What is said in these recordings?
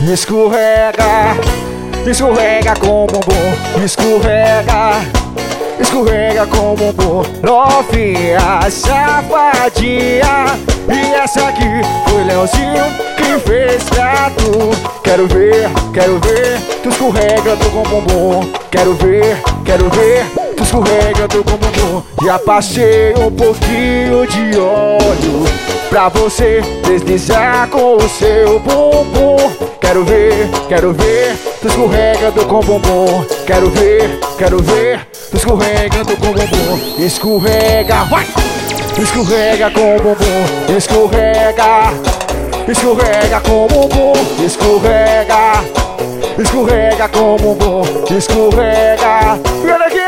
Escorrega, escorrega com o bumbum. Escorrega, escorrega com o bumbum. Novinha, safadinha. E essa aqui foi Leozinho que fez pra tu. Quero ver tu escorregando com o bumbum. Quero ver tu escorregando com o bumbum. Já passei um pouquinho de óleo pra você deslizar com o seu bumbum. Quero ver tu escorregando com o bumbum. Quero ver tu escorregando com o bumbum. Escorrega, vai! Escorrega com o bumbum. Escorrega, escorrega com o bumbum. Escorrega, escorrega com o bumbum. Escorrega. E olha aqui,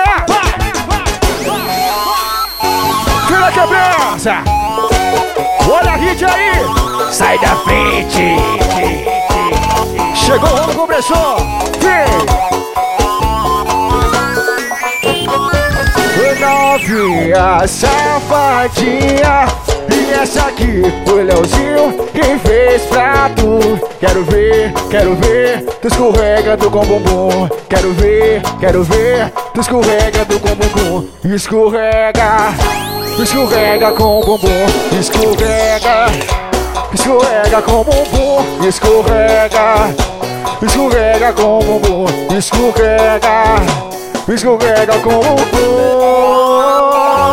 tira a cabeça. Olha a hit aí. Sai da frente. Chegou o rolo compressor. Vem. Novinha, safadinha. E essa aqui foi Leozinho quem fez pra tu. Quero ver tu escorregando com o bumbum. Quero ver tu escorregando com o bumbum. Escorrega, escorrega com o bumbum. Escorrega, escorrega com o bumbum. Escorrega, escorrega com o bumbum. Escorrega, escorrega com o bumbum.